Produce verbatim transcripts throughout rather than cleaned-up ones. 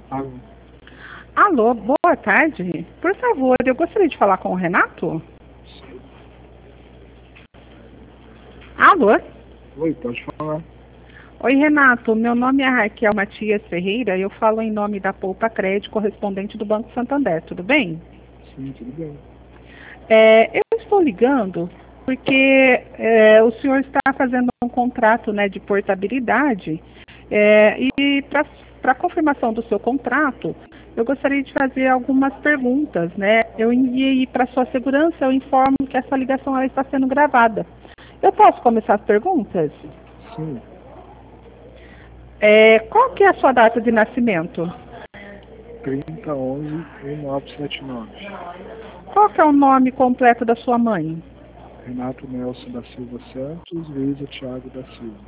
Alô. Alô, boa tarde. Por favor, eu gostaria de falar com o Renato. Alô? Oi, pode falar. Oi, Renato. Meu nome é Raquel Matias Ferreira e eu falo em nome da Poupa Crédito, correspondente do Banco Santander. Tudo bem? Sim, tudo bem. É, eu estou ligando porque é, o senhor está fazendo um contrato, né, de portabilidade é, e para confirmação do seu contrato, eu gostaria de fazer algumas perguntas, né? Eu enviei para sua segurança, eu informo que essa ligação ela está sendo gravada. Eu posso começar as perguntas? Sim, É, qual que é a sua data de nascimento? trinta, onze, mil novecentos e setenta e nove. Qual que é o nome completo da sua mãe? Renato Nelson da Silva Santos, Luísa Thiago da Silva.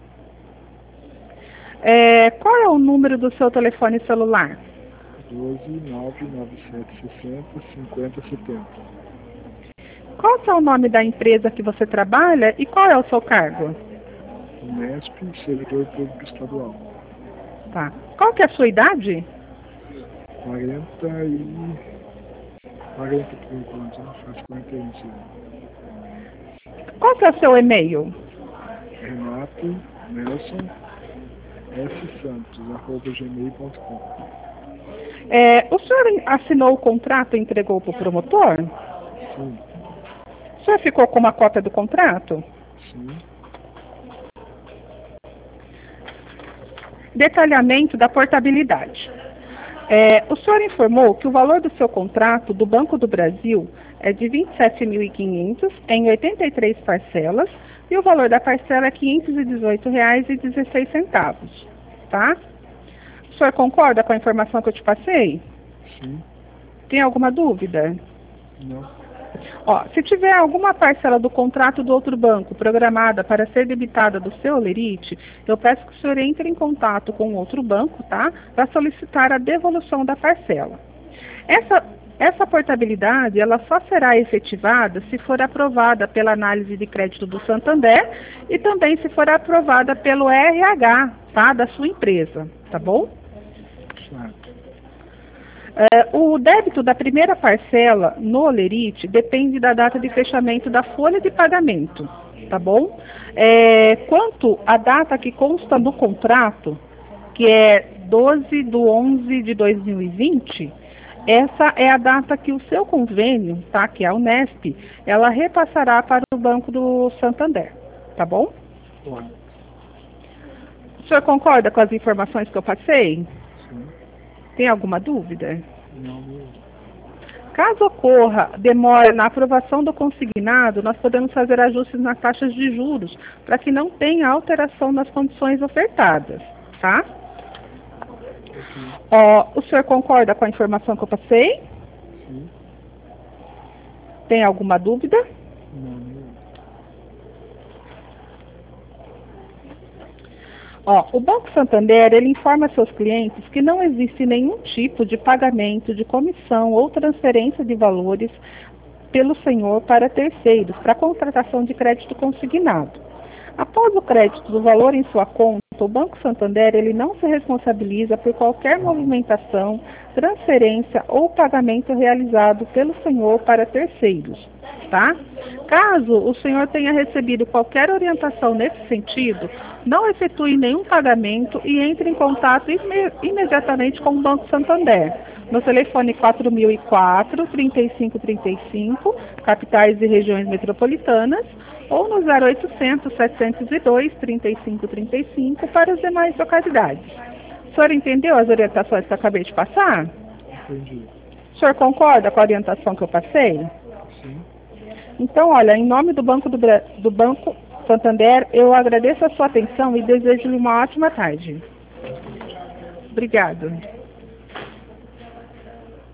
É, qual é o número do seu telefone celular? doze, nove, nove sete sessenta, cinquenta, setenta. Qual que é o nome da empresa que você trabalha e qual é o seu cargo? Unesp, servidor público estadual. Tá. Qual que é a sua idade? quarenta e... quarenta por enquanto, né? Faz quarenta e um, sim. Qual que é o seu e-mail? Renato Nelson S. Santos, arroba gmail ponto com. É, o senhor assinou o contrato e entregou para o promotor? Sim, O senhor ficou com uma cópia do contrato? sim, Detalhamento da portabilidade. É, o senhor informou que o valor do seu contrato do Banco do Brasil é de vinte e sete mil e quinhentos reais em oitenta e três parcelas e o valor da parcela é quinhentos e dezoito reais e dezesseis centavos, tá? O senhor concorda com a informação que eu te passei? sim, Tem alguma dúvida? não, Ó, se tiver alguma parcela do contrato do outro banco programada para ser debitada do seu Lerite, eu peço que o senhor entre em contato com o outro banco, tá? Para solicitar a devolução da parcela. Essa, essa portabilidade, ela só será efetivada se for aprovada pela análise de crédito do Santander e também se for aprovada pelo R H, tá? Da sua empresa, tá bom? certo. É, o débito da primeira parcela no Lerite depende da data de fechamento da folha de pagamento, tá bom? É, quanto à data que consta no contrato, que é doze de onze de dois mil e vinte, essa é a data que o seu convênio, tá, que é a Unesp, ela repassará para o Banco do Santander, tá bom? Correto. O senhor concorda com as informações que eu passei? Sim, Tem alguma dúvida? não, não. Caso ocorra demora na aprovação do consignado, nós podemos fazer ajustes nas taxas de juros para que não tenha alteração nas condições ofertadas, tá? Ok, Ó, o senhor concorda com a informação que eu passei? sim, Tem alguma dúvida? não, não. Ó, o Banco Santander, ele informa seus clientes que não existe nenhum tipo de pagamento de comissão ou transferência de valores pelo senhor para terceiros, para contratação de crédito consignado. Após o crédito do valor em sua conta, o Banco Santander ele não se responsabiliza por qualquer movimentação, transferência ou pagamento realizado pelo senhor para terceiros, tá? Caso o senhor tenha recebido qualquer orientação nesse sentido, não efetue nenhum pagamento e entre em contato ime- imediatamente com o Banco Santander no telefone quatro mil e quatro, trinta e cinco trinta e cinco, capitais e regiões metropolitanas, ou no zero oitocentos, setecentos e dois, trinta e cinco trinta e cinco para as demais localidades. O senhor entendeu as orientações que eu acabei de passar? Entendi. O senhor concorda com a orientação que eu passei? Sim, Então, olha, em nome do Banco, do, Bra- do Banco Santander, eu agradeço a sua atenção e desejo-lhe uma ótima tarde. boa tarde. Obrigado.